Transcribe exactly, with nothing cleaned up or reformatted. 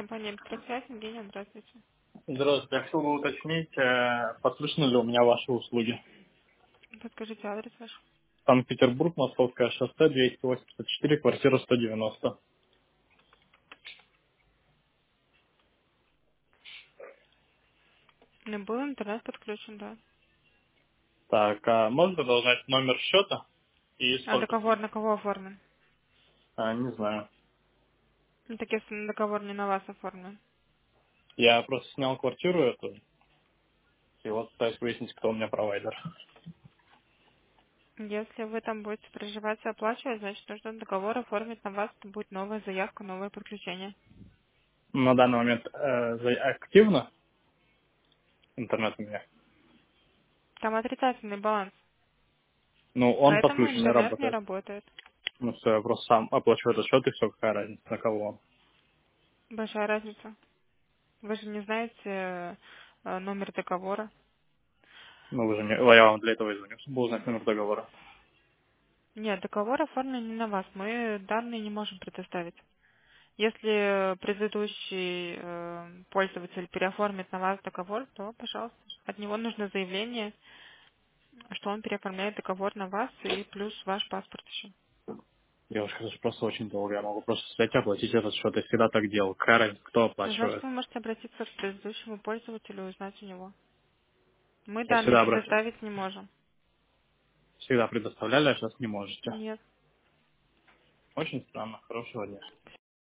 Компания «Электросвязь», Евгения, здравствуйте. Здравствуйте. Я хотел бы уточнить, э, послушны ли у меня ваши услуги. Подскажите адрес ваш. Санкт-Петербург, Московское шоссе, двести восемьдесят четыре, квартира сто девяносто. Не был интернет подключен, да. Так, а можно должность номер счета и А сколько? договор на кого оформлен? А, не знаю. Ну, так если договор не на вас оформлен. Я просто снял квартиру эту, и вот пытаюсь выяснить, кто у меня провайдер. Если вы там будете проживать и оплачивать, значит, нужно договор оформить на вас, это будет новая заявка, новое подключение. На данный момент э, за- активно интернет у меня. Там отрицательный баланс, Ну, он поэтому подключен и интернет не работает. работает. Ну все, я просто сам оплачу этот счет, и все, какая разница, на кого он. Большая разница. Вы же не знаете э, э, номер договора. Ну, вы же не... Я вам для этого и звоню, чтобы узнать номер договора. Нет, договор оформлен не на вас. Мы данные не можем предоставить. Если предыдущий э, пользователь переоформит на вас договор, то, пожалуйста, от него нужно заявление, что он переоформляет договор на вас и плюс ваш паспорт еще. Девушка, это же просто очень долго. Я могу просто взять и оплатить этот счет. Я всегда так делал. Какая разница, кто Ну, значит, оплачивает? вы можете обратиться к предыдущему пользователю и узнать у него. Мы Я данные всегда обращаюсь. предоставить не можем. Всегда предоставляли, а сейчас не можете. Нет. Очень странно. Хорошего дня.